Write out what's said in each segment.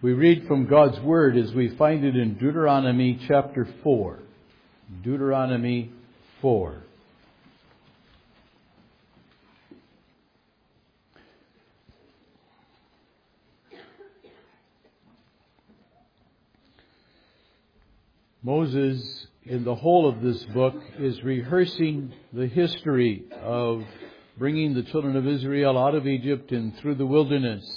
We read from God's Word as we find it in Deuteronomy chapter 4. Deuteronomy 4. Moses, in the whole of this book, is rehearsing the history of bringing the children of Israel out of Egypt and through the wilderness.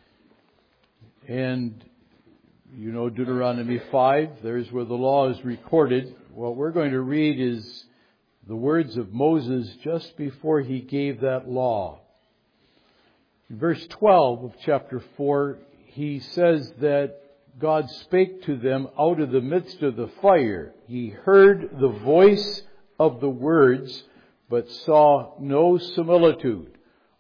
And you know Deuteronomy 5, there's where the law is recorded. What we're going to read is the words of Moses just before he gave that law. In verse 12 of chapter 4, he says that God spake to them out of the midst of the fire. Ye heard the voice of the words, but saw no similitude.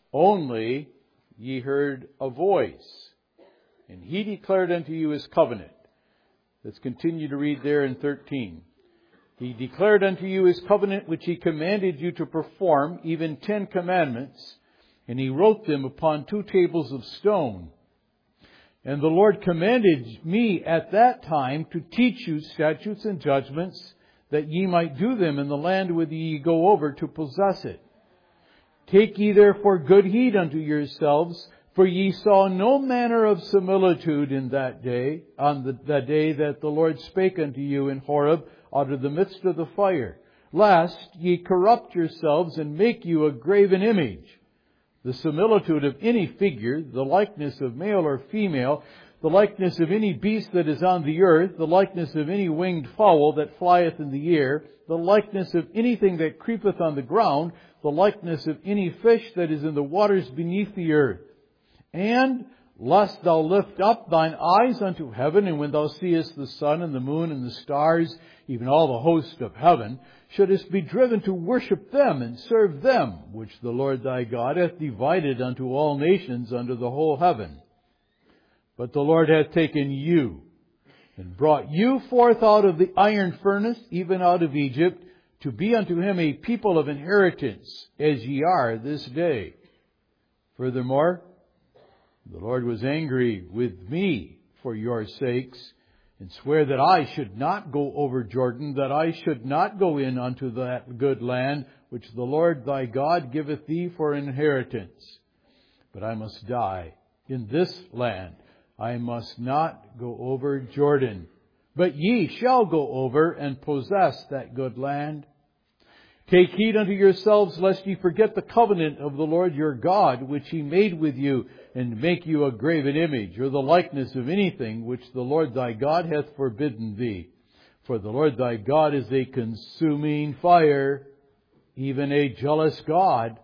Only ye heard a voice. And he declared unto you his covenant. Let's continue to read there in 13. He declared unto you his covenant which he commanded you to perform, even 10 commandments. And he wrote them upon 2 tables of stone. And the Lord commanded me at that time to teach you statutes and judgments, that ye might do them in the land whither ye go over to possess it. Take ye therefore good heed unto yourselves, for ye saw no manner of similitude in that day, on the day that the Lord spake unto you in Horeb out of the midst of the fire, lest ye corrupt yourselves and make you a graven image, the similitude of any figure, the likeness of male or female, the likeness of any beast that is on the earth, the likeness of any winged fowl that flieth in the air, the likeness of anything that creepeth on the ground, the likeness of any fish that is in the waters beneath the earth. And lest thou lift up thine eyes unto heaven, and when thou seest the sun and the moon and the stars, even all the host of heaven, shouldest be driven to worship them and serve them, which the Lord thy God hath divided unto all nations under the whole heaven. But the Lord hath taken you, and brought you forth out of the iron furnace, even out of Egypt, to be unto him a people of inheritance, as ye are this day. Furthermore, the Lord was angry with me for your sakes, and sware that I should not go over Jordan, that I should not go in unto that good land, which the Lord thy God giveth thee for inheritance. But I must die in this land. I must not go over Jordan. But ye shall go over and possess that good land. Take heed unto yourselves, lest ye forget the covenant of the Lord your God, which he made with you, and make you a graven image, or the likeness of anything which the Lord thy God hath forbidden thee. For the Lord thy God is a consuming fire, even a jealous God.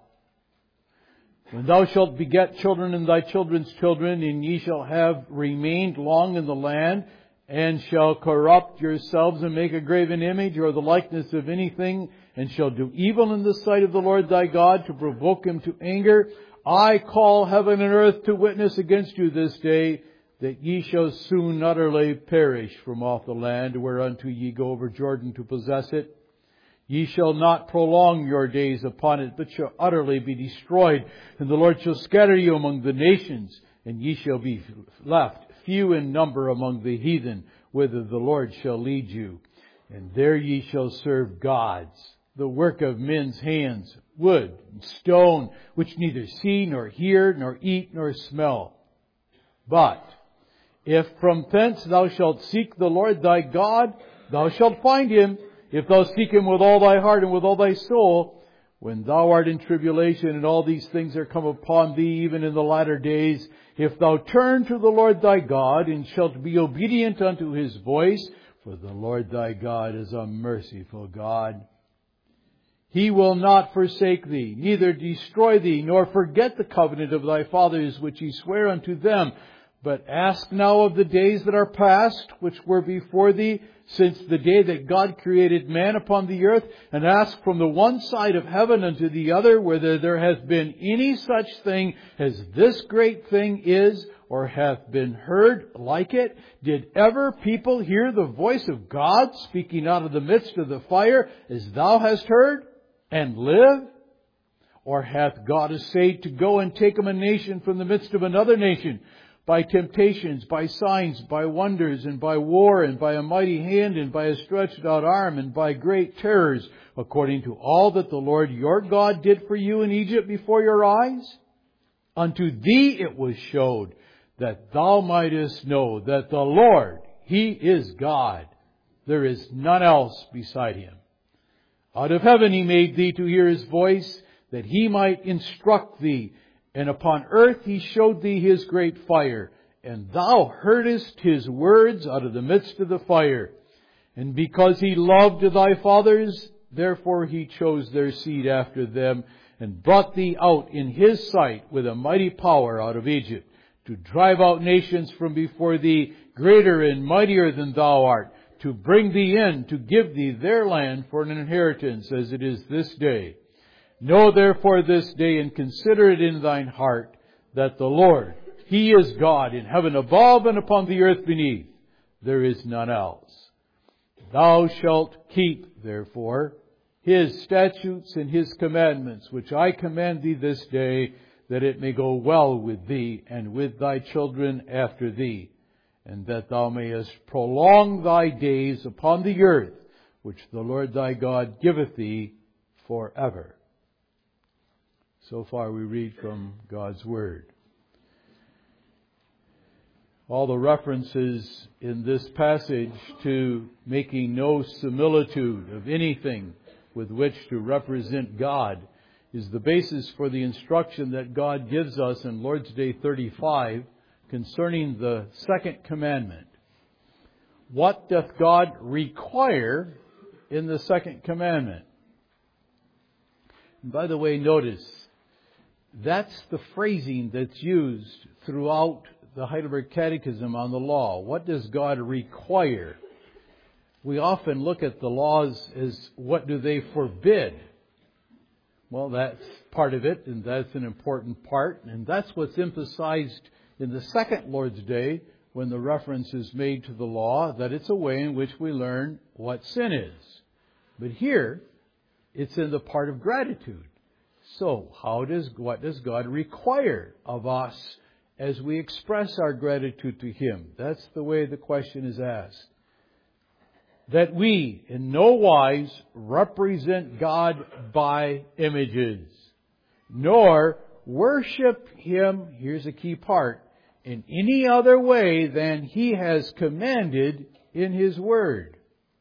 When thou shalt beget children and thy children's children, and ye shall have remained long in the land, and shall corrupt yourselves and make a graven image, or the likeness of anything, and shall do evil in the sight of the Lord thy God, to provoke him to anger, I call heaven and earth to witness against you this day, that ye shall soon utterly perish from off the land whereunto ye go over Jordan to possess it. Ye shall not prolong your days upon it, but shall utterly be destroyed. And the Lord shall scatter you among the nations, and ye shall be left few in number among the heathen, whither the Lord shall lead you. And there ye shall serve gods, the work of men's hands, wood and stone, which neither see nor hear nor eat nor smell. But if from thence thou shalt seek the Lord thy God, thou shalt find him, if thou seek him with all thy heart and with all thy soul. When thou art in tribulation and all these things are come upon thee, even in the latter days, if thou turn to the Lord thy God, and shalt be obedient unto his voice, for the Lord thy God is a merciful God. He will not forsake thee, neither destroy thee, nor forget the covenant of thy fathers, which he sware unto them. But ask now of the days that are past, which were before thee, since the day that God created man upon the earth, and ask from the one side of heaven unto the other, whether there hath been any such thing as this great thing is, or hath been heard like it? Did ever people hear the voice of God speaking out of the midst of the fire, as thou hast heard, and live? Or hath God essayed to go and take him a nation from the midst of another nation? by temptations, by signs, by wonders, and by war, and by a mighty hand, and by a stretched out arm, and by great terrors, according to all that the Lord your God did for you in Egypt before your eyes? Unto thee it was showed, that thou mightest know that the Lord, He is God. There is none else beside Him. Out of heaven He made thee to hear His voice, that He might instruct thee. And upon earth He showed thee His great fire. And thou heardest His words out of the midst of the fire. And because He loved thy fathers, therefore He chose their seed after them, and brought thee out in His sight with a mighty power out of Egypt, to drive out nations from before thee, greater and mightier than thou art, to bring thee in, to give thee their land for an inheritance, as it is this day. Know therefore this day, and consider it in thine heart, that the Lord, He is God in heaven above and upon the earth beneath. There is none else. Thou shalt keep, therefore, His statutes and His commandments, which I command thee this day, that it may go well with thee and with thy children after thee, and that thou mayest prolong thy days upon the earth, which the Lord thy God giveth thee forever. So far we read from God's Word. All the references in this passage to making no similitude of anything with which to represent God is the basis for the instruction that God gives us in Lord's Day 35 concerning the second commandment. What doth God require in the second commandment? And by the way, notice, that's the phrasing that's used throughout the Heidelberg Catechism on the law. What does God require? We often look at the laws as what do they forbid? Well, that's part of it, and that's an important part. And that's what's emphasized in the second Lord's Day when the reference is made to the law, that it's a way in which we learn what sin is. But here, it's in the part of gratitude. So, what does God require of us as we express our gratitude to Him? That's the way the question is asked. That we in no wise represent God by images, nor worship Him, here's a key part, in any other way than He has commanded in His Word.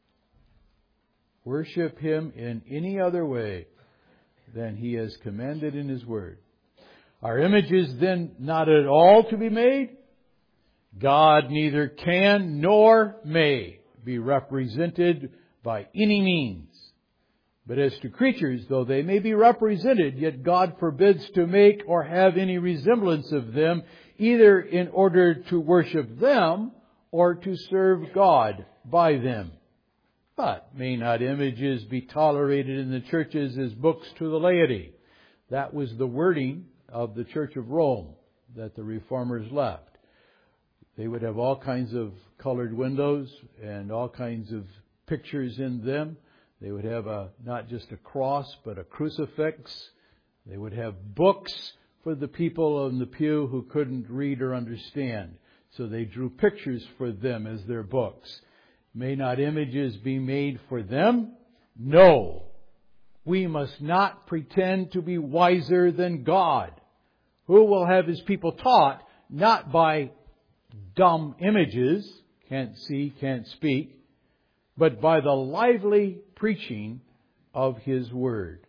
Worship Him in any other way than He has commanded in His Word. Are images then not at all to be made? God neither can nor may be represented by any means. But as to creatures, though they may be represented, yet God forbids to make or have any resemblance of them, either in order to worship them or to serve God by them. But may not images be tolerated in the churches as books to the laity? That was the wording of the Church of Rome that the Reformers left. They would have all kinds of colored windows and all kinds of pictures in them. They would have not just a cross, but a crucifix. They would have books for the people in the pew who couldn't read or understand. So they drew pictures for them as their books. May not images be made for them? No. We must not pretend to be wiser than God, who will have His people taught not by dumb images, can't see, can't speak, but by the lively preaching of His Word.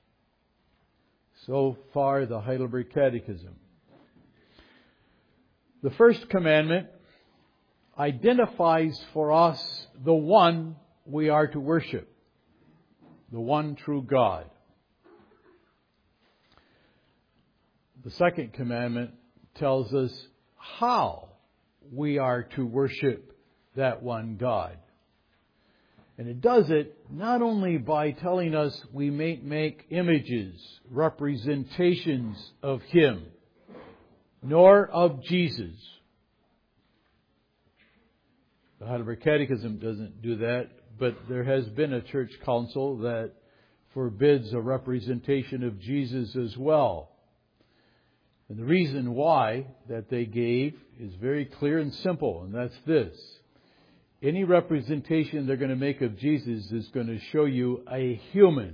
So far, the Heidelberg Catechism. The first commandment identifies for us the one we are to worship, the one true God. The second commandment tells us how we are to worship that one God. And it does it not only by telling us we may make images, representations of Him, nor of Jesus. The Heidelberg Catechism doesn't do that, but there has been a church council that forbids a representation of Jesus as well. And the reason why that they gave is very clear and simple, and that's this. Any representation they're going to make of Jesus is going to show you a human.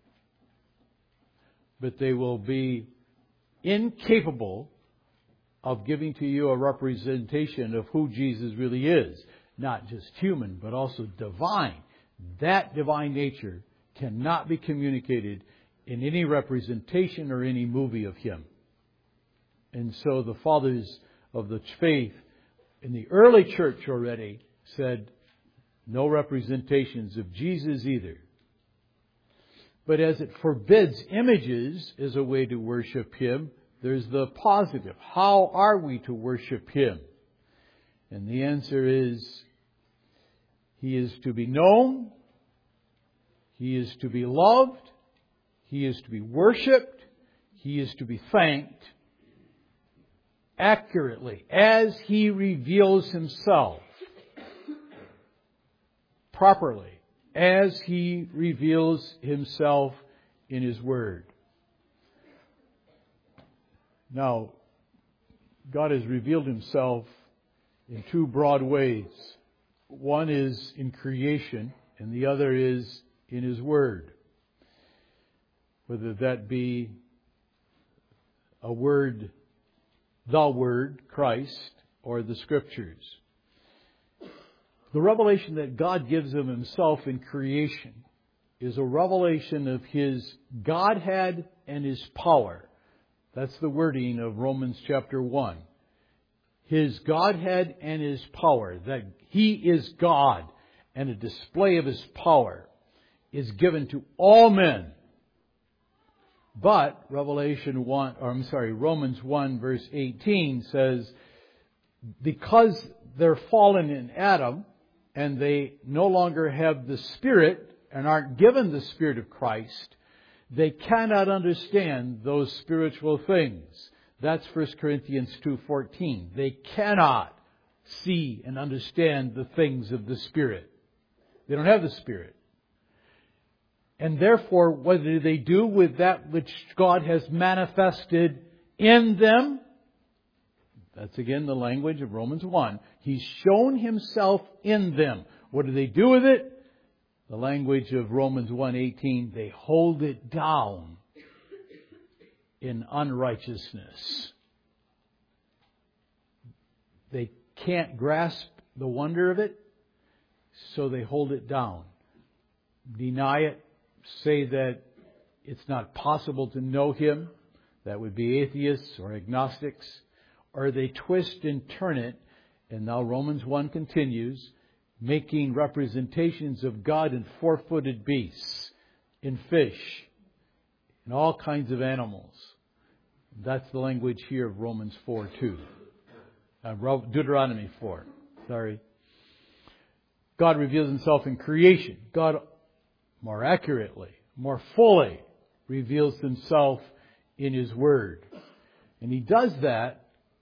But they will be incapable of giving to you a representation of who Jesus really is. Not just human, but also divine. That divine nature cannot be communicated in any representation or any movie of Him. And so the fathers of the faith in the early church already said no representations of Jesus either. But as it forbids images as a way to worship Him, there's the positive. How are we to worship Him? And the answer is, He is to be known, He is to be loved, He is to be worshipped, He is to be thanked accurately as He reveals Himself. Properly, as He reveals Himself in His Word. Now, God has revealed Himself in two broad ways. One is in creation, and the other is in His Word. Whether that be a word, the Word, Christ, or the Scriptures. The revelation that God gives of Himself in creation is a revelation of His Godhead and His power. That's the wording of Romans chapter 1. His Godhead and His power, that He is God, and a display of His power is given to all men. But Romans 1 verse 18 says, because they're fallen in Adam, and they no longer have the Spirit and aren't given the Spirit of Christ, they cannot understand those spiritual things. That's 1 Corinthians 2:14. They cannot see and understand the things of the Spirit. They don't have the Spirit. And therefore, what do they do with that which God has manifested in them? That's again the language of Romans 1. He's shown Himself in them. What do they do with it? The language of Romans 1:18. They hold it down in unrighteousness. They can't grasp the wonder of it, so they hold it down. Deny it. Say that it's not possible to know Him. That would be atheists or agnostics. Or they twist and turn it, and now Romans 1 continues, making representations of God in four-footed beasts, in fish, in all kinds of animals. That's the language here of Romans 4:2. Deuteronomy 4. God reveals Himself in creation. God more accurately, more fully reveals Himself in His Word. And He does that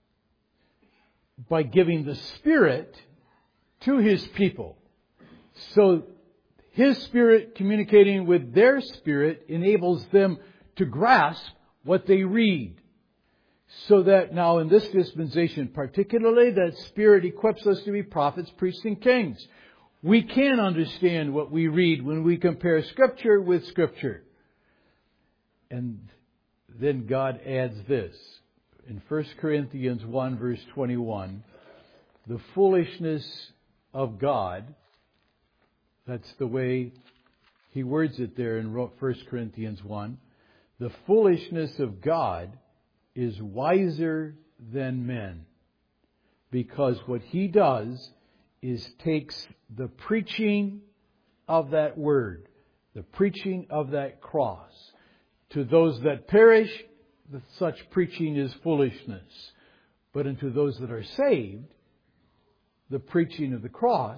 by giving the Spirit to His people. So His Spirit communicating with their spirit enables them to grasp what they read. So that now in this dispensation particularly, that Spirit equips us to be prophets, priests, and kings. We can understand what we read when we compare Scripture with Scripture. And then God adds this. In 1 Corinthians 1 verse 21, the foolishness of God, that's the way he words it there in 1 Corinthians 1, the foolishness of God is wiser than men. Because what He does is takes the preaching of that Word, the preaching of that cross. To those that perish, such preaching is foolishness. But unto those that are saved, the preaching of the cross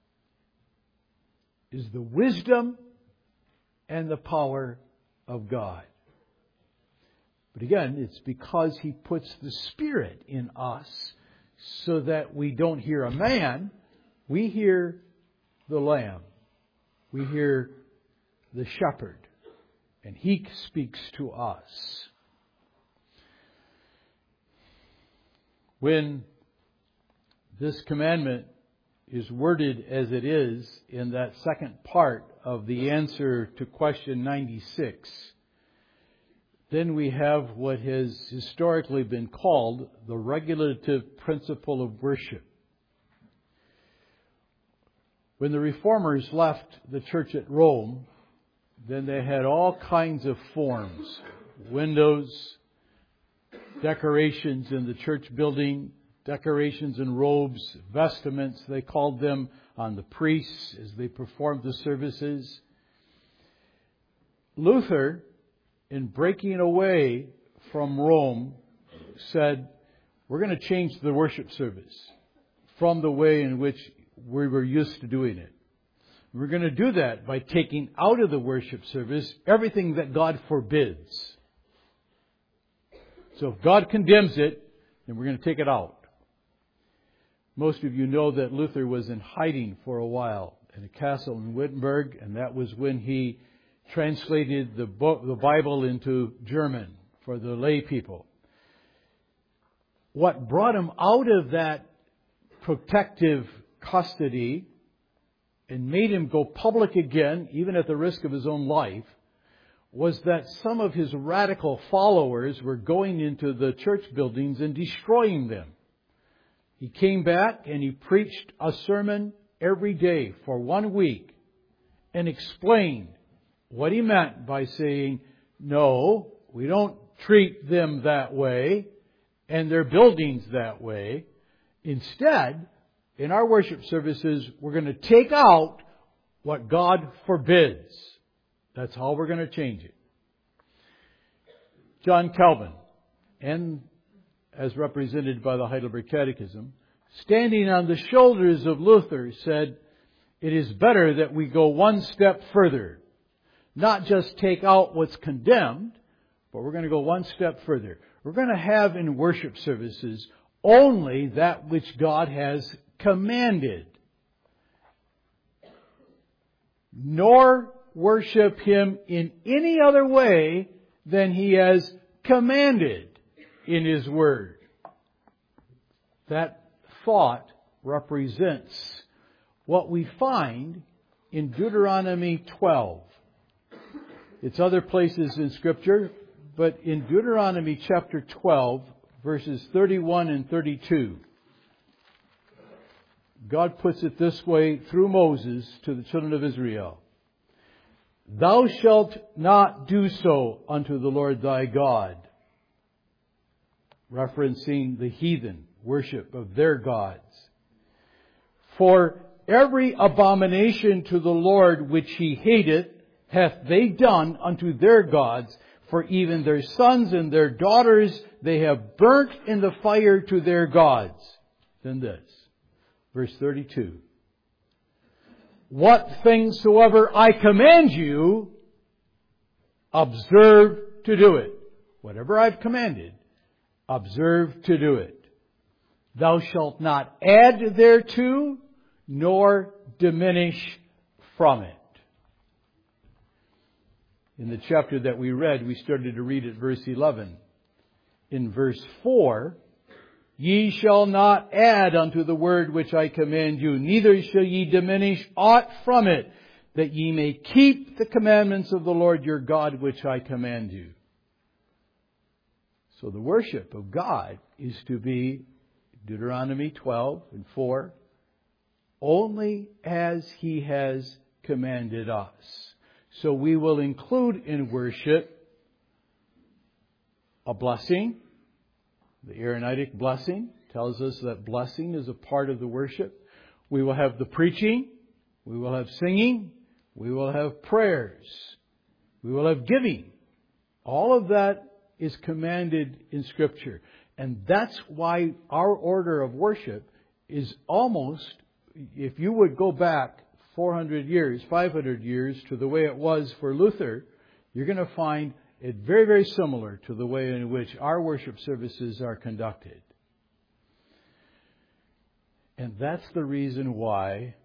is the wisdom and the power of God. But again, it's because He puts the Spirit in us so that we don't hear a man, we hear the Lamb. We hear the Shepherd. And He speaks to us. When this commandment is worded as it is in that second part of the answer to question 96, then we have what has historically been called the regulative principle of worship. When the Reformers left the church at Rome, then they had all kinds of forms, windows, decorations in the church building, decorations and robes, vestments, they called them, on the priests as they performed the services. Luther, in breaking away from Rome, said, we're going to change the worship service from the way in which we were used to doing it. We're going to do that by taking out of the worship service everything that God forbids. So if God condemns it, then we're going to take it out. Most of you know that Luther was in hiding for a while in a castle in Wittenberg, and that was when he translated the Bible into German for the lay people. What brought him out of that protective custody and made him go public again, even at the risk of his own life, was that some of his radical followers were going into the church buildings and destroying them. He came back and he preached a sermon every day for 1 week and explained what he meant by saying, no, we don't treat them that way and their buildings that way. Instead, in our worship services, we're going to take out what God forbids. That's how we're going to change it. John Calvin, and as represented by the Heidelberg Catechism, standing on the shoulders of Luther, said, it is better that we go one step further. Not just take out what's condemned, but we're going to go one step further. We're going to have in worship services only that which God has commanded. Nor worship Him in any other way than He has commanded in His Word. That thought represents what we find in Deuteronomy 12. It's other places in Scripture, but in Deuteronomy chapter 12, verses 31 and 32, God puts it this way through Moses to the children of Israel. Thou shalt not do so unto the Lord thy God, referencing the heathen worship of their gods. For every abomination to the Lord which He hateth hath they done unto their gods, for even their sons and their daughters they have burnt in the fire to their gods. Then this, verse 32. What things soever I command you, observe to do it. Whatever I've commanded, observe to do it. Thou shalt not add thereto, nor diminish from it. In the chapter that we read, we started to read at verse 11. In verse 4, ye shall not add unto the word which I command you, neither shall ye diminish aught from it, that ye may keep the commandments of the Lord your God which I command you. So the worship of God is to be, Deuteronomy 12 and 4, only as He has commanded us. So we will include in worship a blessing. The Aaronitic blessing tells us that blessing is a part of the worship. We will have the preaching. We will have singing. We will have prayers. We will have giving. All of that is commanded in Scripture. And that's why our order of worship is almost, if you would go back 400 years, 500 years to the way it was for Luther, you're going to find it very, very similar to the way in which our worship services are conducted. And that's the reason why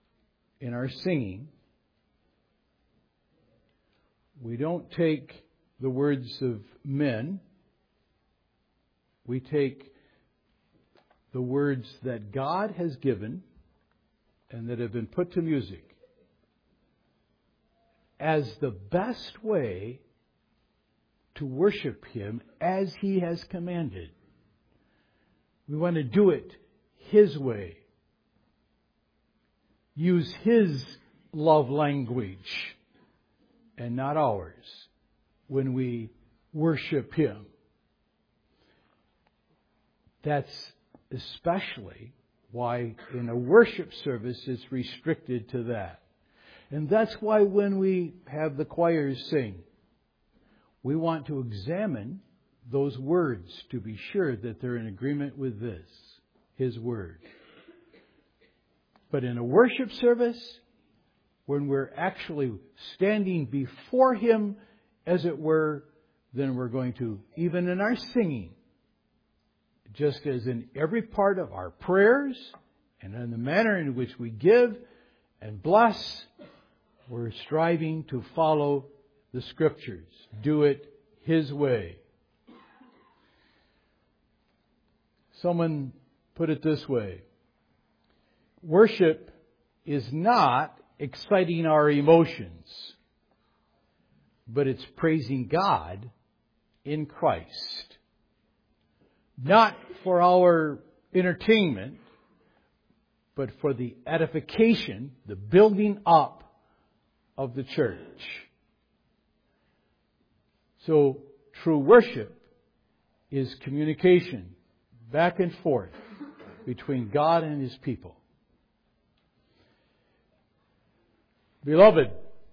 in our singing, we don't take the words of men. We take the words that God has given and that have been put to music as the best way to worship Him as He has commanded. We want to do it His way. Use His love language and not ours when we worship Him. That's especially why in a worship service it's restricted to that. And that's why when we have the choirs sing, we want to examine those words to be sure that they're in agreement with this, His Word. But in a worship service, when we're actually standing before Him, as it were, then we're going to, even in our singing, just as in every part of our prayers and in the manner in which we give and bless, we're striving to follow the Scriptures. Do it His way. Someone put it this way. Worship is not exciting our emotions, but it's praising God in Christ. Not for our entertainment, but for the edification, the building up of the church. So, true worship is communication back and forth between God and His people. Beloved,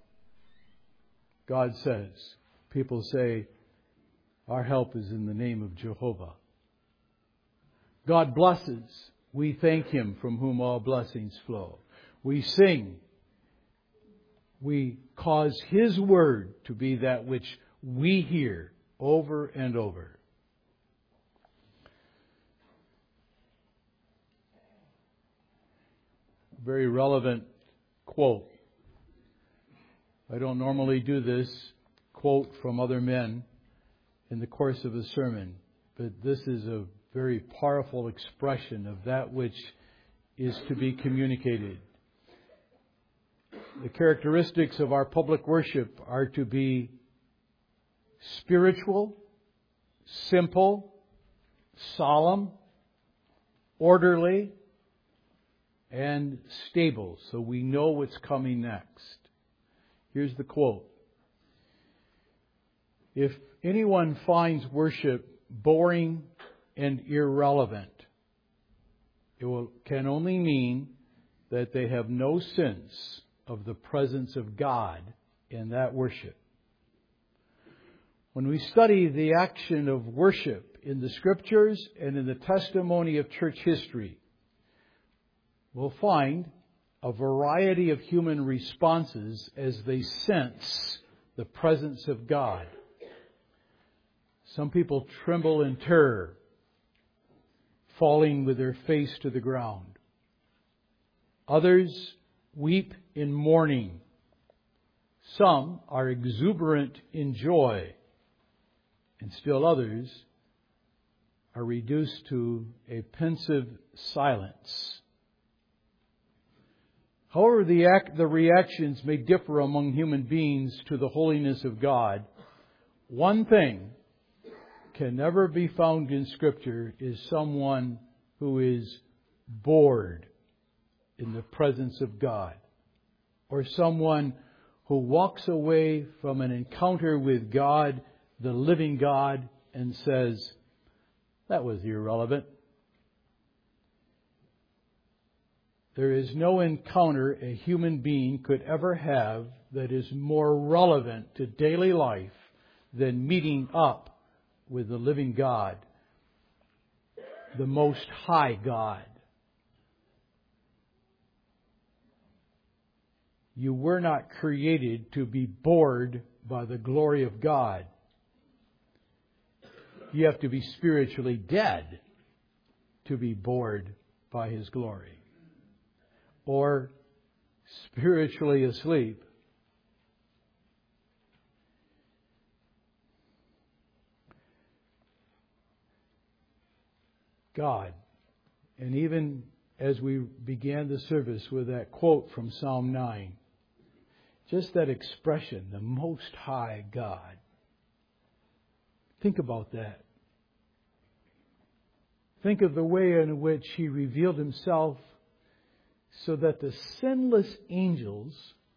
God says, people say, our help is in the name of Jehovah. God blesses. We thank Him from whom all blessings flow. We sing. We cause His Word to be that which we hear over and over. Very relevant quote. I don't normally do this quote from other men in the course of a sermon, but this is a very powerful expression of that which is to be communicated. The characteristics of our public worship are to be spiritual, simple, solemn, orderly, and stable, so we know what's coming next. Here's the quote. If anyone finds worship boring and irrelevant, can only mean that they have no sense of the presence of God in that worship. When we study the action of worship in the Scriptures and in the testimony of church history, we'll find a variety of human responses as they sense the presence of God. Some people tremble in terror, falling with their face to the ground. Others weep in mourning. Some are exuberant in joy. And still others are reduced to a pensive silence. However, the reactions may differ among human beings to the holiness of God, one thing can never be found in Scripture is someone who is bored in the presence of God, or someone who walks away from an encounter with God, the living God, and says, that was irrelevant. There is no encounter a human being could ever have that is more relevant to daily life than meeting up with the living God, the Most High God. You were not created to be bored by the glory of God. You have to be spiritually dead to be bored by His glory, or spiritually asleep. God. And even as we began the service with that quote from Psalm 9, just that expression, the Most High God. Think about that. Think of the way in which He revealed Himself so that the sinless angels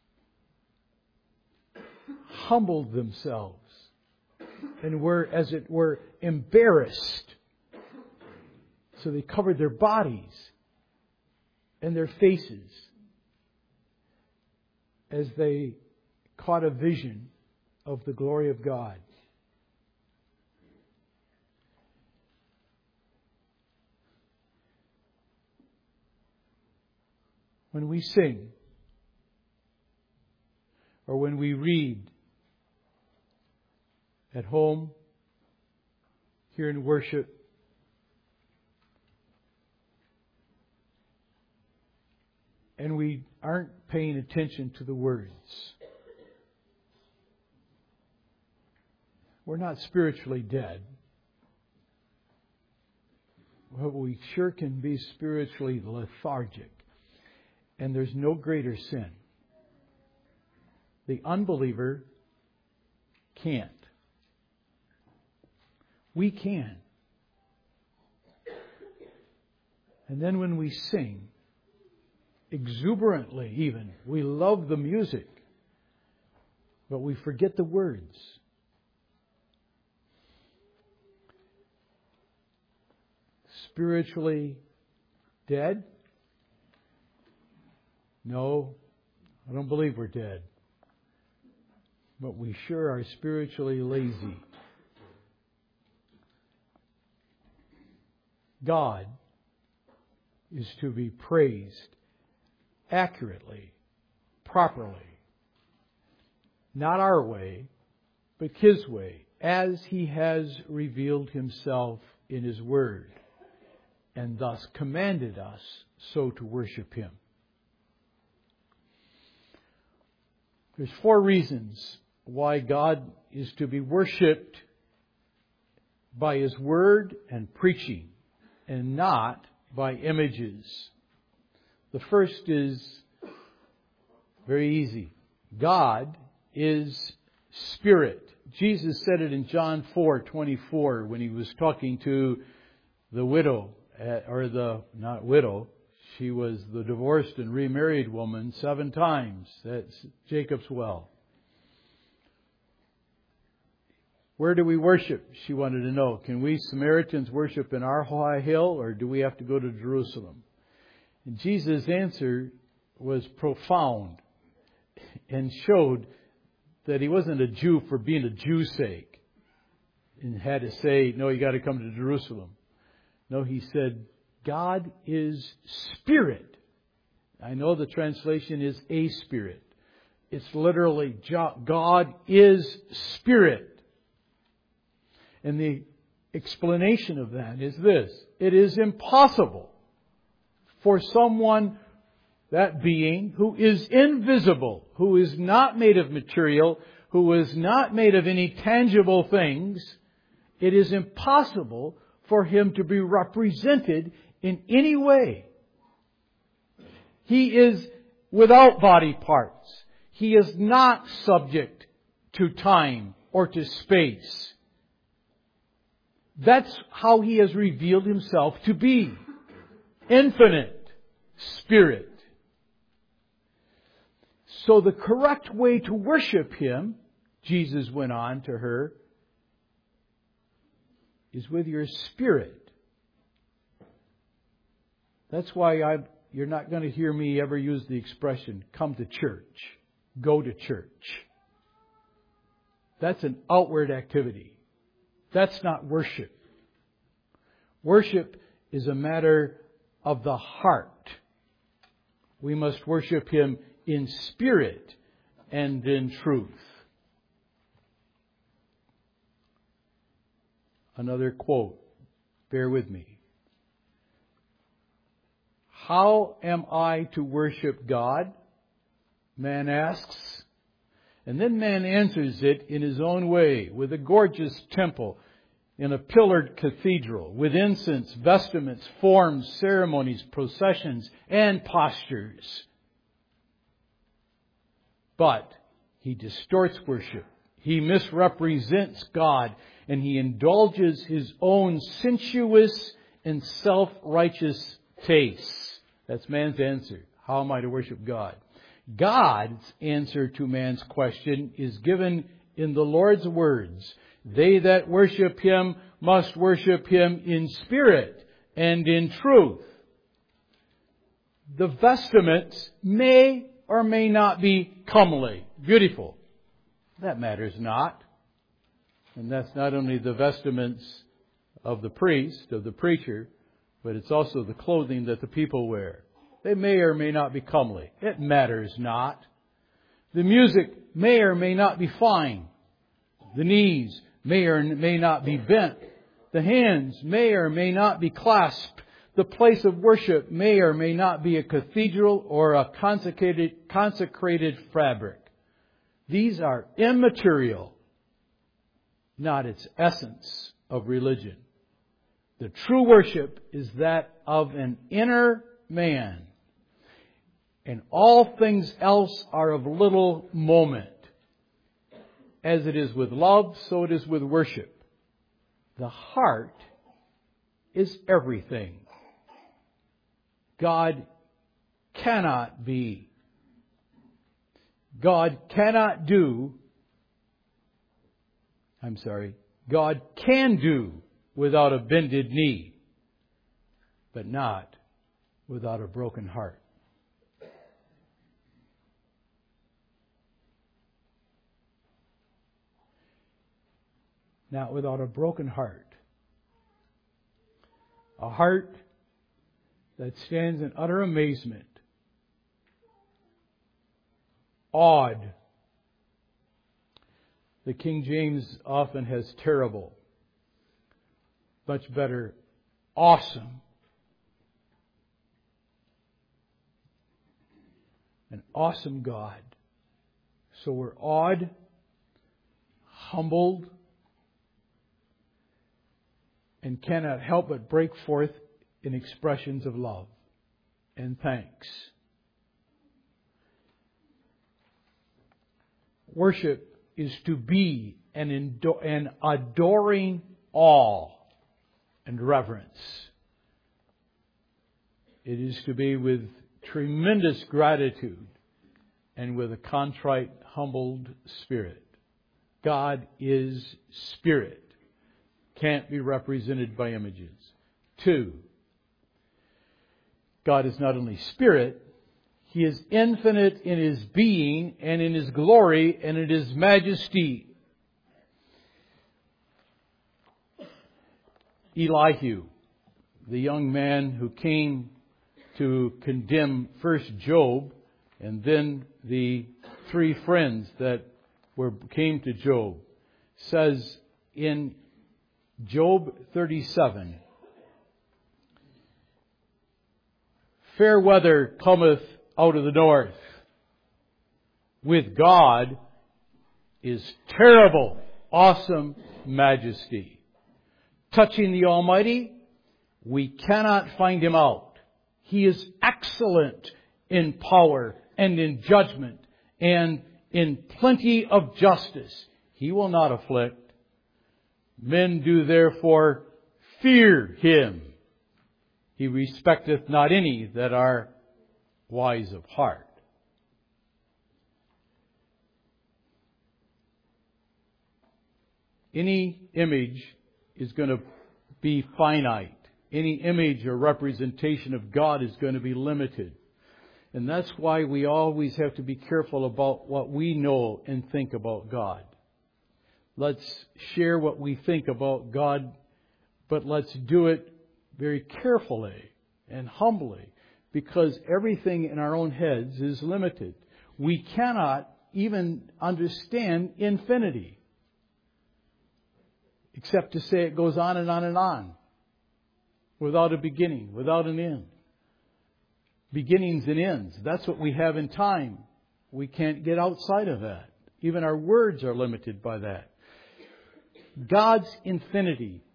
humbled themselves and were, as it were, embarrassed. So they covered their bodies and their faces as they caught a vision of the glory of God. When we sing, or when we read at home, here in worship, and we aren't paying attention to the words, we're not spiritually dead. But we sure can be spiritually lethargic. And there's no greater sin. The unbeliever can't. We can. And then when we sing, exuberantly even, we love the music, but we forget the words. Spiritually dead? No, I don't believe we're dead. But we sure are spiritually lazy. God is to be praised accurately, properly. Not our way, but His way, as He has revealed Himself in His Word, and thus commanded us so to worship Him. There's 4 reasons why God is to be worshipped by His Word and preaching, and not by images. The first is very easy. God is Spirit. Jesus said it in John 4:24 when He was talking to the widow, not widow, she was the divorced and remarried woman 7 times. That's Jacob's well. Where do we worship? She wanted to know. Can we Samaritans worship in our high hill, or do we have to go to Jerusalem? And Jesus' answer was profound and showed that He wasn't a Jew for being a Jew's sake and had to say, no, you got to come to Jerusalem. No, He said, God is Spirit. I know the translation is a Spirit. It's literally God is Spirit. And the explanation of that is this. It is impossible for someone, that being, who is invisible, who is not made of material, who is not made of any tangible things, it is impossible for Him to be represented in any way. He is without body parts. He is not subject to time or to space. That's how He has revealed Himself to be. Infinite Spirit. So the correct way to worship Him, Jesus went on to her, is with your spirit. That's why you're not going to hear me ever use the expression, come to church, go to church. That's an outward activity. That's not worship. Worship is a matter of the heart. We must worship Him in spirit and in truth. Another quote. Bear with me. How am I to worship God? Man asks. And then man answers it in his own way with a gorgeous temple. in a pillared cathedral with incense, vestments, forms, ceremonies, processions, and postures. But he distorts worship. He misrepresents God, and he indulges his own sensuous and self-righteous tastes. That's man's answer. How am I to worship God? God's answer to man's question is given in the Lord's words. They that worship Him must worship Him in spirit and in truth. The vestments may or may not be comely, beautiful. That matters not. And that's not only the vestments of the priest, of the preacher, but it's also the clothing that the people wear. They may or may not be comely. It matters not. The music may or may not be fine. The knees may or may not be bent. The hands may or may not be clasped. The place of worship may or may not be a cathedral or a consecrated fabric. These are immaterial, not its essence of religion. The true worship is that of an inner man. And all things else are of little moment. As it is with love, so it is with worship. The heart is everything. God cannot be. God can do without a bended knee, but not without a broken heart. Not without a broken heart. A heart that stands in utter amazement, awed. The King James often has terrible. Much better, awesome. An awesome God. So we're awed, humbled, and cannot help but break forth in expressions of love and thanks. Worship is to be an adoring awe and reverence. It is to be with tremendous gratitude and with a contrite, humbled spirit. God is spirit. Can't be represented by images. 2, God is not only spirit, He is infinite in His being and in His glory and in His majesty. Elihu, the young man who came to condemn first Job and then the 3 friends that came to Job, says in Job 37, fair weather cometh out of the north. With God is terrible, awesome majesty. Touching the Almighty, we cannot find Him out. He is excellent in power and in judgment and in plenty of justice. He will not afflict. Men do therefore fear Him. He respecteth not any that are wise of heart. Any image is going to be finite. Any image or representation of God is going to be limited. And that's why we always have to be careful about what we know and think about God. Let's share what we think about God, but let's do it very carefully and humbly, because everything in our own heads is limited. We cannot even understand infinity, except to say it goes on and on and on, without a beginning, without an end. Beginnings and ends. That's what we have in time. We can't get outside of that. Even our words are limited by that. God's infinity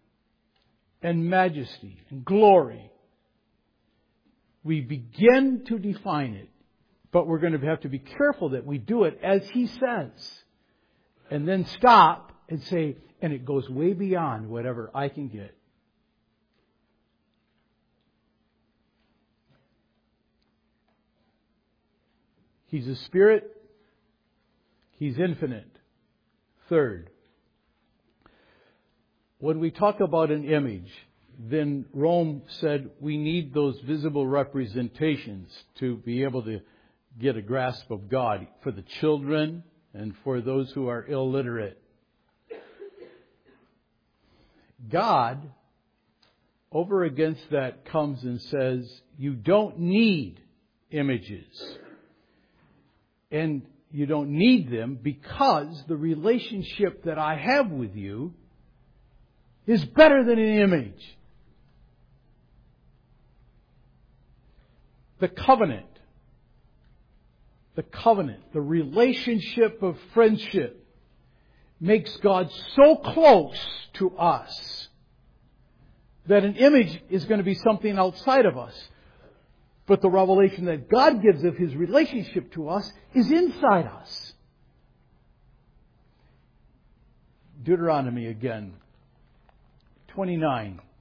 and majesty and glory. We begin to define it, but we're going to have to be careful that we do it as He says. And then stop and say, and it goes way beyond whatever I can get. He's a spirit. He's infinite. Third, when we talk about an image, then Rome said we need those visible representations to be able to get a grasp of God for the children and for those who are illiterate. God, over against that, comes and says, you don't need images. And you don't need them because the relationship that I have with you is better than an image. The covenant, the relationship of friendship makes God so close to us that an image is going to be something outside of us. But the revelation that God gives of His relationship to us is inside us. Deuteronomy again, 29.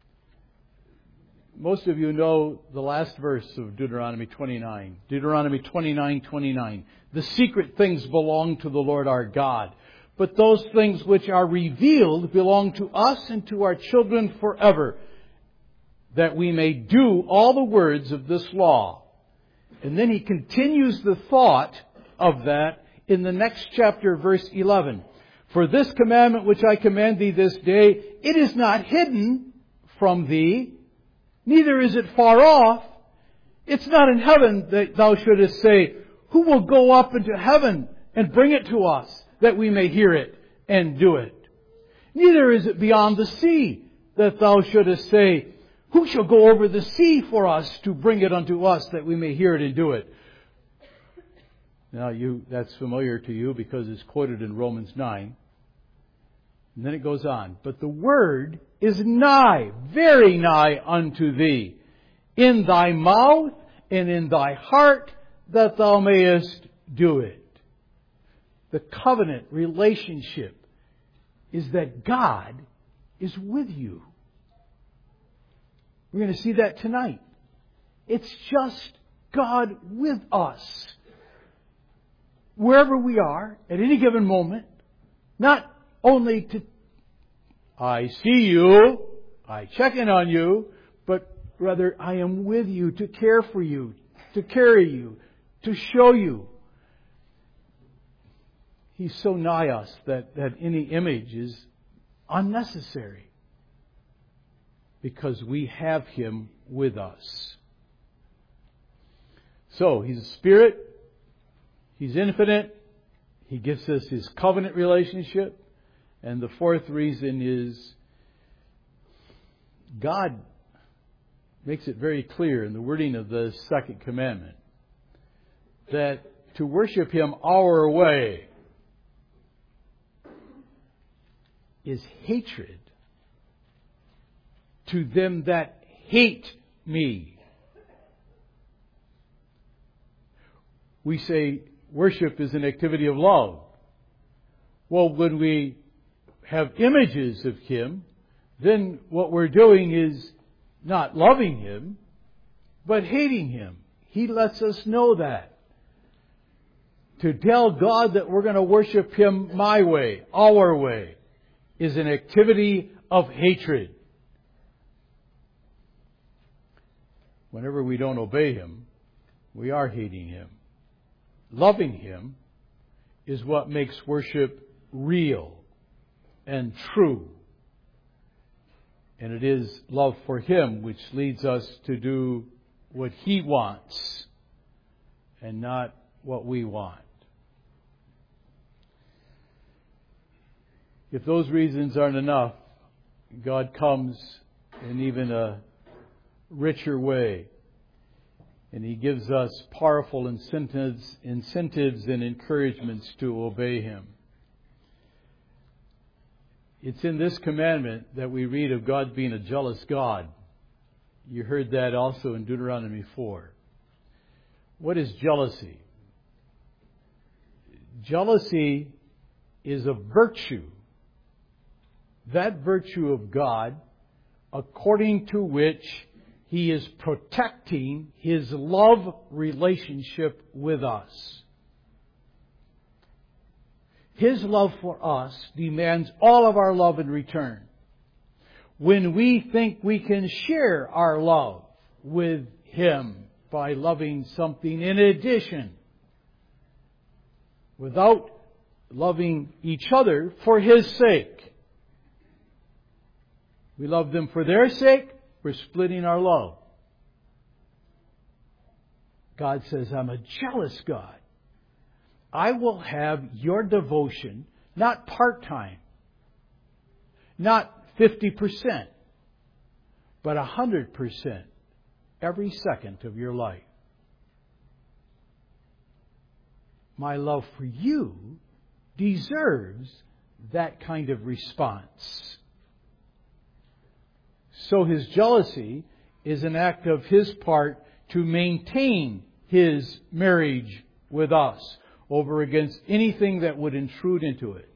Most of you know the last verse of Deuteronomy 29. Deuteronomy 29:29. The secret things belong to the Lord our God, but those things which are revealed belong to us and to our children forever, that we may do all the words of this law. And then he continues the thought of that in the next chapter, verse 11. For this commandment which I command thee this day, it is not hidden from thee, neither is it far off. It's not in heaven that thou shouldest say, who will go up into heaven and bring it to us, that we may hear it and do it? Neither is it beyond the sea that thou shouldest say, who shall go over the sea for us to bring it unto us that we may hear it and do it? Now that's familiar to you because it's quoted in Romans 9. And then it goes on. But the word is nigh, very nigh unto thee, in thy mouth and in thy heart, that thou mayest do it. The covenant relationship is that God is with you. We're going to see that tonight. It's just God with us. Wherever we are, at any given moment, not only to, I see you, I check in on you, but rather I am with you to care for you, to carry you, to show you. He's so nigh us that any image is unnecessary, because we have Him with us. So, He's a Spirit. He's infinite. He gives us His covenant relationship. And the fourth reason is God makes it very clear in the wording of the second commandment that to worship Him our way is hatred to them that hate me. We say worship is an activity of love. Well, when we have images of Him, then what we're doing is not loving Him, but hating Him. He lets us know that. To tell God that we're going to worship Him my way, our way, is an activity of hatred. Whenever we don't obey Him, we are hating Him. Loving Him is what makes worship real and true. And it is love for Him which leads us to do what He wants and not what we want. If those reasons aren't enough, God comes in even a richer way. And He gives us powerful incentives and encouragements to obey Him. It's in this commandment that we read of God being a jealous God. You heard that also in Deuteronomy 4. What is jealousy? Jealousy is a virtue. That virtue of God, according to which He is protecting His love relationship with us. His love for us demands all of our love in return. When we think we can share our love with Him by loving something in addition, without loving each other for His sake. We love them for their sake, we're splitting our love. God says, I'm a jealous God. I will have your devotion, not part-time, not 50%, but 100% every second of your life. My love for you deserves that kind of response. So His jealousy is an act of His part to maintain His marriage with us over against anything that would intrude into it.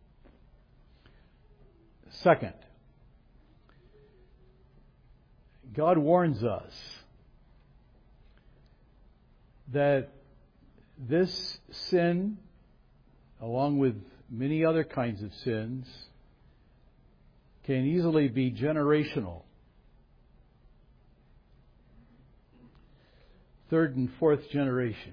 Second, God warns us that this sin, along with many other kinds of sins, can easily be generational. Third and fourth generation.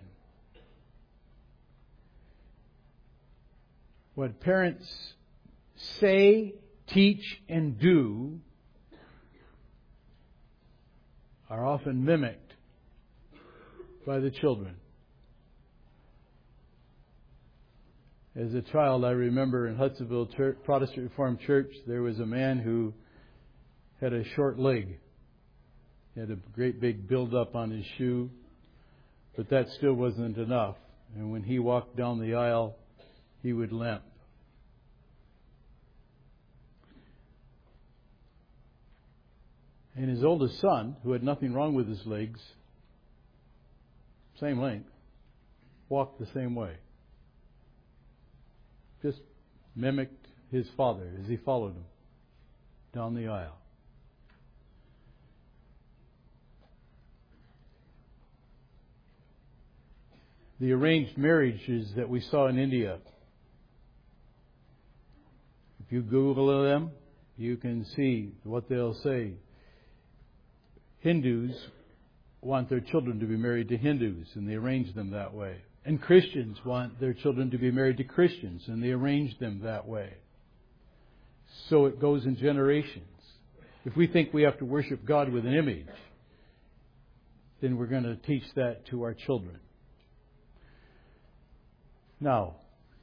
What parents say, teach, and do are often mimicked by the children. As a child, I remember in Hudsonville Church, Protestant Reformed Church, there was a man who had a short leg. He had a great big build-up on his shoe, but that still wasn't enough. And when he walked down the aisle, he would limp. And his oldest son, who had nothing wrong with his legs, same length, walked the same way. Just mimicked his father as he followed him down the aisle. The arranged marriages that we saw in India, if you Google them, you can see what they'll say. Hindus want their children to be married to Hindus, and they arrange them that way. And Christians want their children to be married to Christians, and they arrange them that way. So it goes in generations. If we think we have to worship God with an image, then we're going to teach that to our children. Now,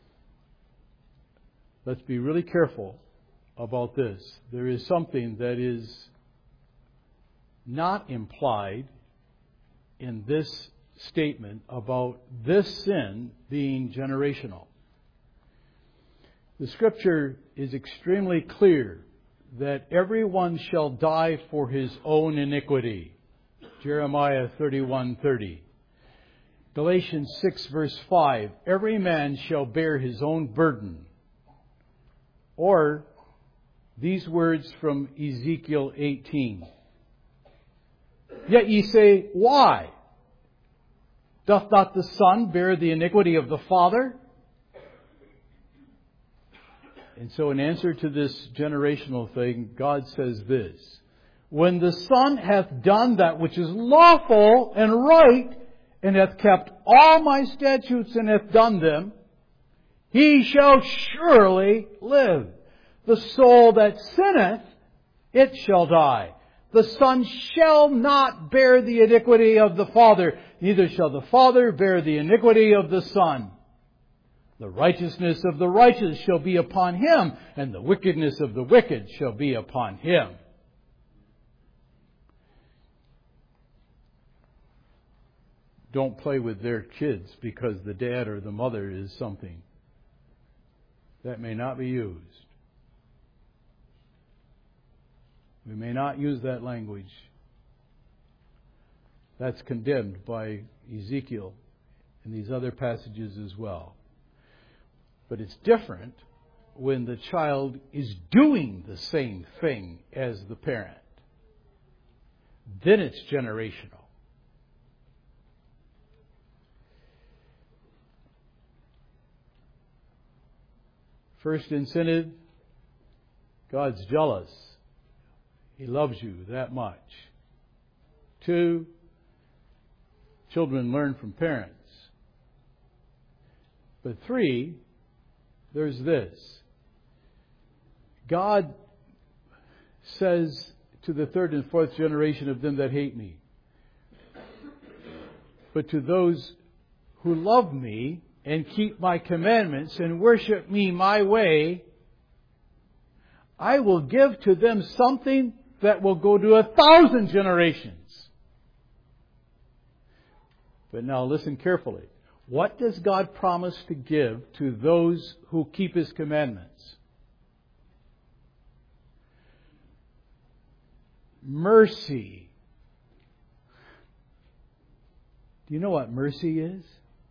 let's be really careful about this. There is something that is not implied in this statement about this sin being generational. The Scripture is extremely clear that everyone shall die for his own iniquity. Jeremiah 31:30. Galatians 6 verse 5. Every man shall bear his own burden. Or these words from Ezekiel 18. Yet ye say, why? Doth not the Son bear the iniquity of the Father? And so in answer to this generational thing, God says this. When the Son hath done that which is lawful and right, and hath kept all my statutes and hath done them, he shall surely live. The soul that sinneth, it shall die. The Son shall not bear the iniquity of the Father, neither shall the Father bear the iniquity of the Son. The righteousness of the righteous shall be upon him, and the wickedness of the wicked shall be upon him. Don't play with their kids because the dad or the mother is something. That may not be used. We may not use that language. That's condemned by Ezekiel and these other passages as well. But it's different when the child is doing the same thing as the parent. Then it's generational. First incentive, God's jealous. He loves you that much. 2, children learn from parents. But 3, there's this. God says to the 3rd and 4th generation of them that hate me, but to those who love me and keep my commandments and worship me my way, I will give to them something that will go to 1,000 generations. But now listen carefully. What does God promise to give to those who keep His commandments? Mercy. Do you know what mercy is?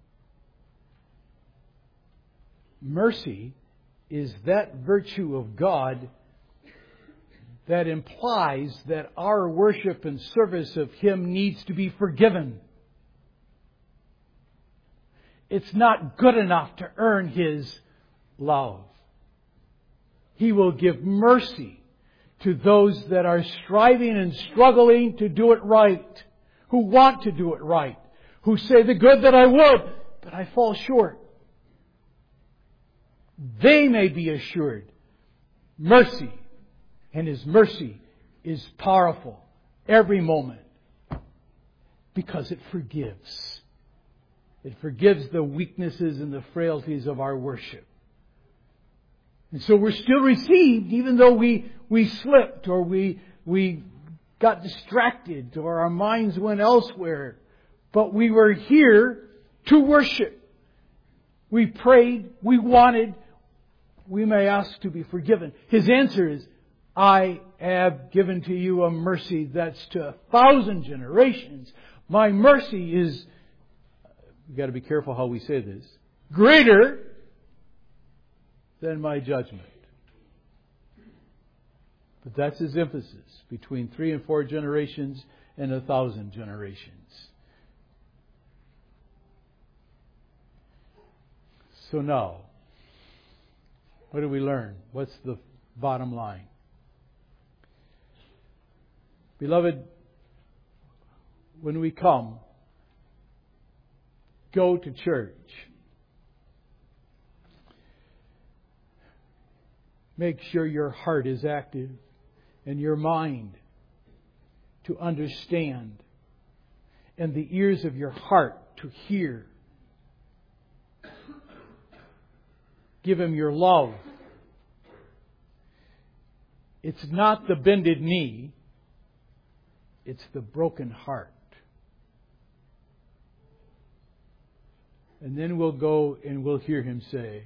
Mercy is that virtue of God that implies that our worship and service of Him needs to be forgiven. It's not good enough to earn His love. He will give mercy to those that are striving and struggling to do it right, who want to do it right, who say the good that I would, but I fall short. They may be assured mercy, and His mercy is powerful every moment because it forgives. It forgives the weaknesses and the frailties of our worship. And so we're still received even though we slipped or we got distracted or our minds went elsewhere. But we were here to worship. We prayed, we wanted, we may ask to be forgiven. His answer is, I have given to you a mercy that's to 1,000 generations. My mercy is, we've got to be careful how we say this, greater than my judgment. But that's His emphasis, between 3 and 4 generations and 1,000 generations. So now, what do we learn? What's the bottom line? Beloved, when we come, go to church. Make sure your heart is active and your mind to understand and the ears of your heart to hear. Give Him your love. It's not the bended knee. It's the broken heart. And then we'll go and we'll hear Him say,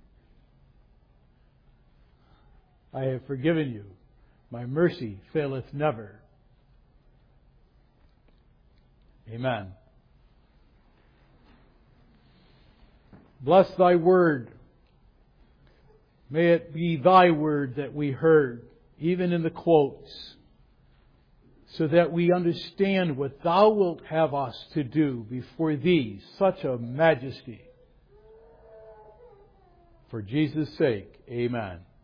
I have forgiven you. My mercy faileth never. Amen. Bless Thy word. May it be Thy word that we heard, even in the quotes, so that we understand what Thou wilt have us to do before Thee, such a majesty. For Jesus' sake, amen.